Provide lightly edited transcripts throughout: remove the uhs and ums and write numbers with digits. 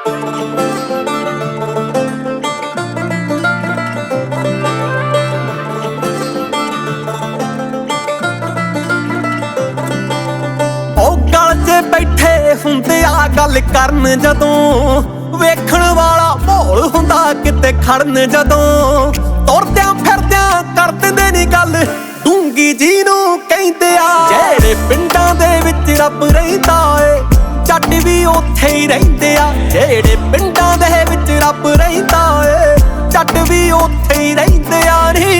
बैठे हुंदे आ गल करन जदों, वेखण वाला माहौल हुंदा किते खड़न जदों। तुरदियां फिरदियां कर दिंदे नी गल डूंगी जी नूं कहिंदे आ। जेड़े पिंडां दे विच रब रहिंदा ए जट भी उत्थे ही रहिंदे आ। जेड़े पिंडां दे विच रब रहिंदा ए जट भी उत्थे ही रहिंदे आ नी।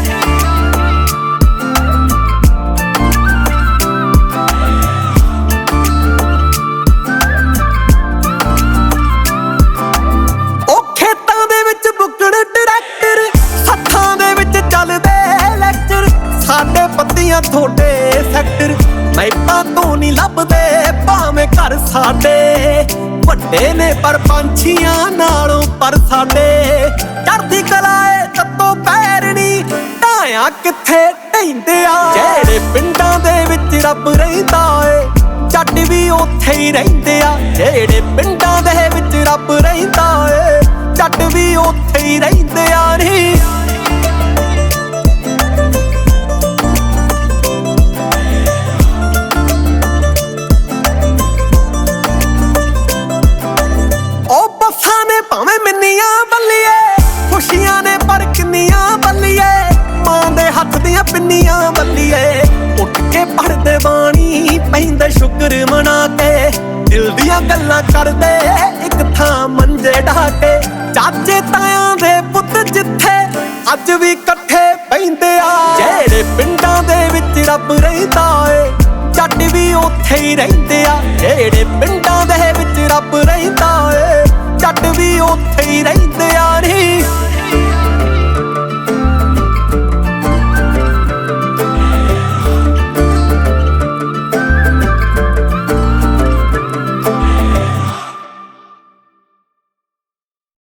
थोड़े सैक्टर मैपां तो नहीं लभदे भावें घर साडे वड्डे ने पर पंछियां नालों पर साडे। चढ़दी कलाए तत्तों पैरनी ढाया किथे ढहिंदे आ। जेड़े पिंडां दे विच रब रहिंदा ए जट भी उत्थे ही रहिंदे आ। जेड़े पिंडां दे विच रब रहिंदा ए जट भी उत्थे ही रहिंदे आ नी। खुशियां ने पर किन्नियां बल्लिए मां दे हत्थ दियां पिन्नियां बल्लिए। उठ के पढ़दे बाणी पैंदे शुक्र मना के दिल दियां गल्लां करदे इक थां मंजे ढाके। चाचे तायां दे पुत्त जिथे अज भी कट्ठे पैंदे आ। जेड़े पिंडां दे विच रब रहिंदा ए जट भी उत्थे ही रहिंदे आ। जेड़े पिंडां दे